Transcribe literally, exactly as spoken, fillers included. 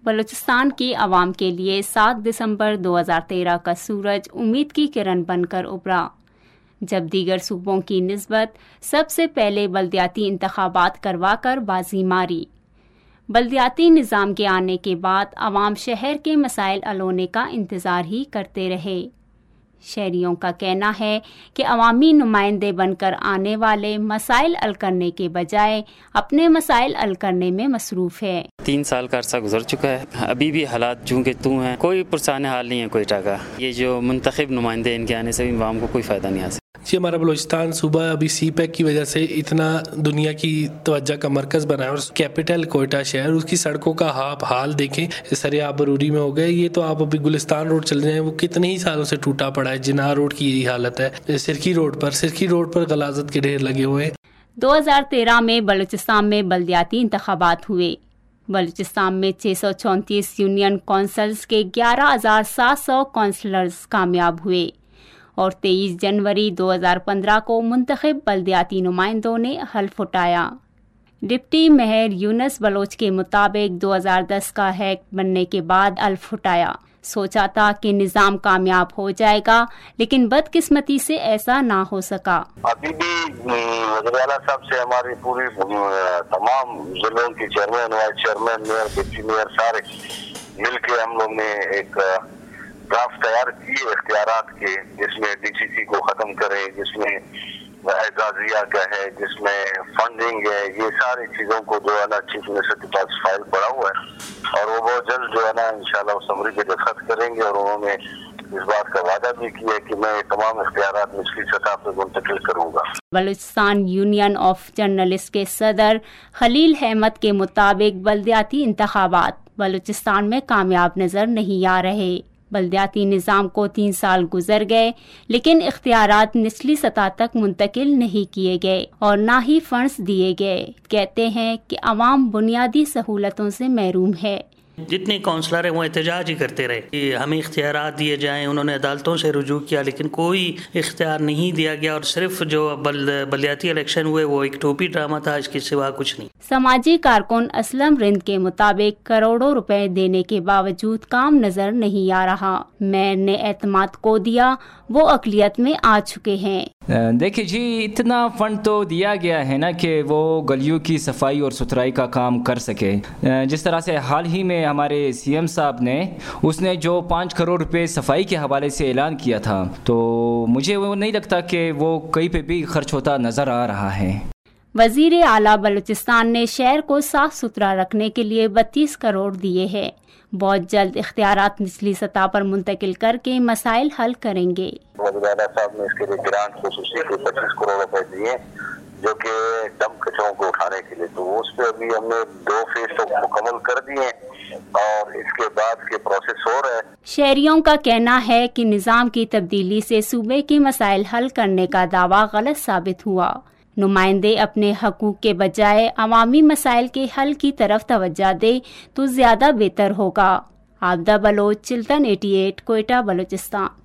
بلوچستان کی عوام کے لیے سات دسمبر دو ہزار تیرہ کا سورج امید کی کرن بن کر ابھرا، جب دیگر صوبوں کی نسبت سب سے پہلے بلدیاتی انتخابات کروا کر بازی ماری۔ بلدیاتی نظام کے آنے کے بعد عوام شہر کے مسائل حل ہونے کا انتظار ہی کرتے رہے۔ شہریوں کا کہنا ہے کہ عوامی نمائندے بن کر آنے والے مسائل حل کرنے کے بجائے اپنے مسائل حل کرنے میں مصروف ہے۔ تین سال کا عرصہ گزر چکا ہے، ابھی بھی حالات چونکہ تو ہیں، کوئی پرسان حال نہیں ہے کوئٹہ کا۔ یہ جو منتخب نمائندے ان کے آنے سے بھی عوام کو کوئی فائدہ نہیں حاصل۔ جی، ہمارا بلوچستان صوبہ ابھی سی پیک کی وجہ سے اتنا دنیا کی توجہ کا مرکز بنا ہے، اور کیپٹل کوئٹہ شہر، اس کی سڑکوں کا آپ حال دیکھیں، سریاب بروری میں ہو گئے۔ یہ تو آپ ابھی گلستان روڈ چل رہے ہیں، وہ کتنے ہی سالوں سے ٹوٹا پڑا ہے۔ جناح روڈ کی یہی حالت ہے، سرکی روڈ پر سرکی روڈ پر غلاظت کے ڈھیر لگے ہوئے ہیں۔ دو ہزار تیرہ میں بلوچستان میں بلدیاتی انتخابات ہوئے۔ بلوچستان میں چھ سو چونتیس یونین کونسلز کے گیارہ ہزار سات سو کونسلرز کامیاب ہوئے، اور تیئیس جنوری دو ہزار پندرہ کو منتخب بلدیاتی نمائندوں نے حلف اٹھایا۔ ڈپٹی میئر یونس بلوچ کے مطابق دو ہزار دس کا ہیک بننے کے بعد حلف اٹھایا۔ سوچا تھا کہ نظام کامیاب ہو جائے گا، لیکن بدقسمتی سے ایسا نہ ہو سکا۔ ابھی بھی وزیر اعلیٰ صاحب سے ہماری پوری تمام ضلعوں کے chairman, vice chairman, mayor, deputy mayor سارے مل کے ہم لوگ نے ایک ڈرافٹ تیار کیے اختیارات کے، جس میں ڈی سی سی کو ختم کریں، جس میں اعزازیہ کا ہے، جس میں فنڈنگ ہے، یہ ساری چیزوں کو جو ہے نا چیف منسٹر کے پاس فائل پڑا ہوا ہے، اور وہ بہت جلد جو ہے نا انشاءاللہ اسمبلی پہ دستخط کریں گے، اور انہوں نے اس بات کا وعدہ بھی کیا ہے کہ میں تمام اختیارات نچلی سطح پہ منتقل کروں گا۔ بلوچستان یونین آف جرنلسٹ کے صدر خلیل احمد کے مطابق بلدیاتی انتخابات بلوچستان میں کامیاب نظر نہیں آ رہے۔ بلدیاتی نظام کو تین سال گزر گئے، لیکن اختیارات نچلی سطح تک منتقل نہیں کیے گئے اور نہ ہی فنڈز دیے گئے۔ کہتے ہیں کہ عوام بنیادی سہولتوں سے محروم ہے۔ جتنے کونسلر ہیں وہ احتجاج ہی کرتے رہے کہ ہمیں اختیارات دیے جائیں، انہوں نے عدالتوں سے رجوع کیا، لیکن کوئی اختیار نہیں دیا گیا، اور صرف جو بلدیاتی الیکشن ہوئے وہ ایک ٹوپی ڈرامہ تھا، اس کے سوا کچھ نہیں۔ سماجی کارکن اسلم رند کے مطابق کروڑوں روپے دینے کے باوجود کام نظر نہیں آ رہا۔ میئر نے اعتماد کو دیا، وہ اقلیت میں آ چکے ہیں۔ دیکھیے جی، اتنا فنڈ تو دیا گیا ہے نا کہ وہ گلیوں کی صفائی اور ستھرائی کا کام کر سکے۔ جس طرح سے حال ہی میں ہمارے سی ایم صاحب نے اس نے جو پانچ کروڑ روپے صفائی کے حوالے سے اعلان کیا تھا، تو مجھے وہ نہیں لگتا کہ وہ کہیں پہ بھی خرچ ہوتا نظر آ رہا ہے۔ وزیر اعلیٰ بلوچستان نے شہر کو صاف ستھرا رکھنے کے لیے بتیس کروڑ دیے ہیں۔ بہت جلد اختیارات نچلی سطح پر منتقل کر کے مسائل حل کریں گے۔ وزیر اعلیٰ صاحب نے اس کے لیے گرانٹ خصوصی کے پچیس کروڑ روپے دیے، جو کہ ڈمپ کچروں کو اٹھانے کے لیے، تو اس پہ ابھی ہم نے دو فیز تو مکمل کر دیے، اور اس کے بعد کے پروسیس ہو رہا ہے۔ شہریوں کا کہنا ہے کہ نظام کی تبدیلی سے صوبے کے مسائل حل کرنے کا دعویٰ غلط ثابت ہوا۔ نمائندے اپنے حقوق کے بجائے عوامی مسائل کے حل کی طرف توجہ دے تو زیادہ بہتر ہوگا۔ عابدہ بلوچ، چلتن اٹھاسی، کوئٹہ، بلوچستان۔